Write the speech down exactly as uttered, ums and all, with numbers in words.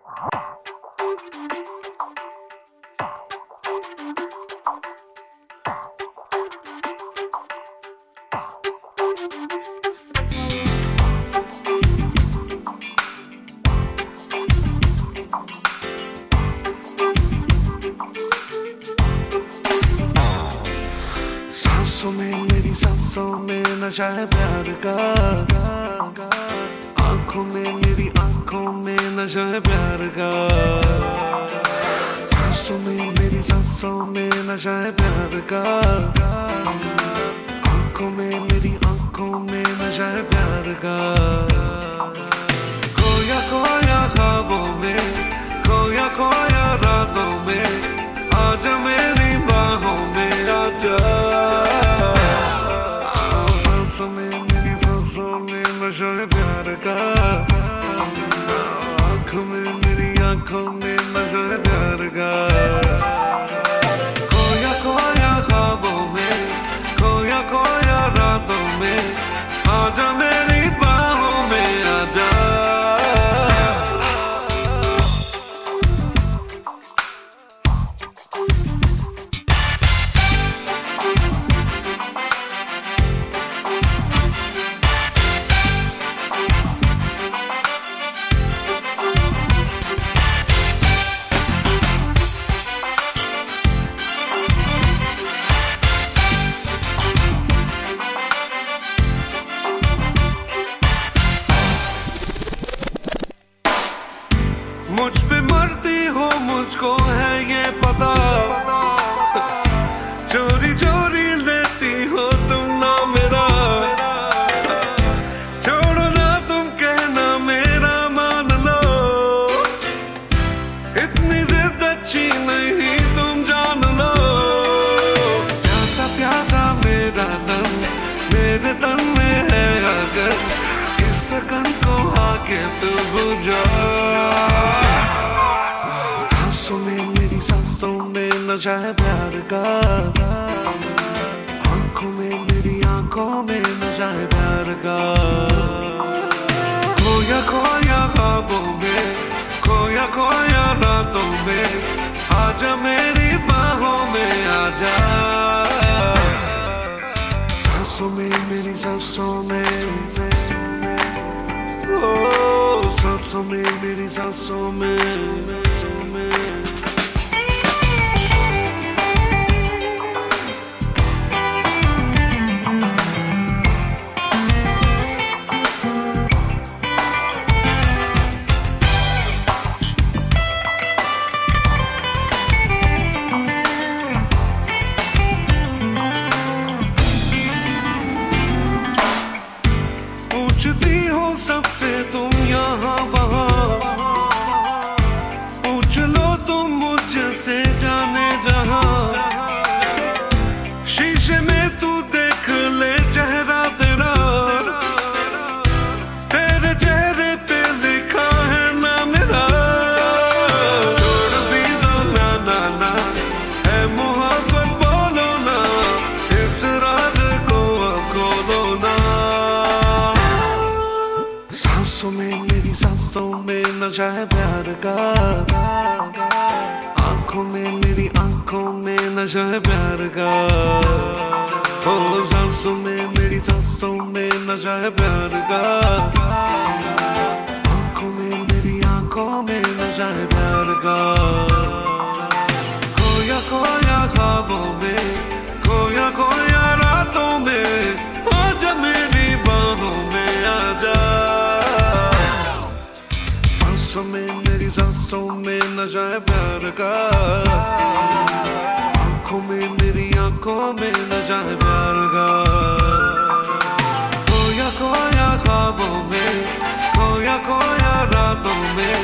सांसों में मेरी सांसों में नशा है प्यार का, आंखों में मेरी आंखों में नशा है प्यार का। सांसों में मेरी सांसों में नशा है प्यार का, आंखों में मेरी आंखों में नशा है प्यार का। खोया खोया ख्वाबों में, खोया खोया रातों में, आजा मेरी बाहों में आजा। सांसों में मेरी सांसों में नशा है प्यार का, आंखों में मेरी आंखों में नशा है प्यार का। खोया खोया ख्वाबों में, खोया खोया रातों में, आजा मेरी बाहों में आजा। मुझ पे मरती हो मुझको है ये पता, चोरी चोरी लेती हो तुम ना मेरा। छोड़ो ना तुम कहना मेरा मान लो, इतनी जिद अच्छी नहीं तुम जान लो। प्यासा प्यासा मेरा तन मेरे तन में है अगर, इस सकन को आके तू बुझा। सांसों में मेरी सांसों में नशा है प्यार का, आंखों में मेरी आंखों में नशा है प्यार का। खोया खोया ख्वाबों में, खोया खोया रातों में, आजा मेरी बाहों में आजा। सांसों में मेरी सांसों में, ओ सांसों में मेरी सांसों में। पूछती हो सबसे तुम यहाँ वहाँ, पूछ लो तुम मुझसे जाने जहाँ। शीशे में तू देख ले चेहरा तेरा, तेरे चेहरे पे लिखा है ना मेरा। छोड़ भी दो ना ना ना, है मोहब्बत बोलो ना, इस राज को अब खोलो ना। सांसों में मेरी सांसों में नशा है प्यार का, आंखों में मेरी आंखों में नशा है प्यार का। ओ सांसों में मेरी सांसों में नशा है प्यार का, आंखों में मेरी आंखों में नशा है प्यार का। खोया खोया ख्वाबों में, खोया खोया रातों में, आजा मेरी बाहों में आजा। सांसों में मेरी सांसों में नशा है प्यार का, आंखों में मेरी आंखों में नशा है प्यार का। खोया खोया ख्वाबों में, खोया खोया रातों में,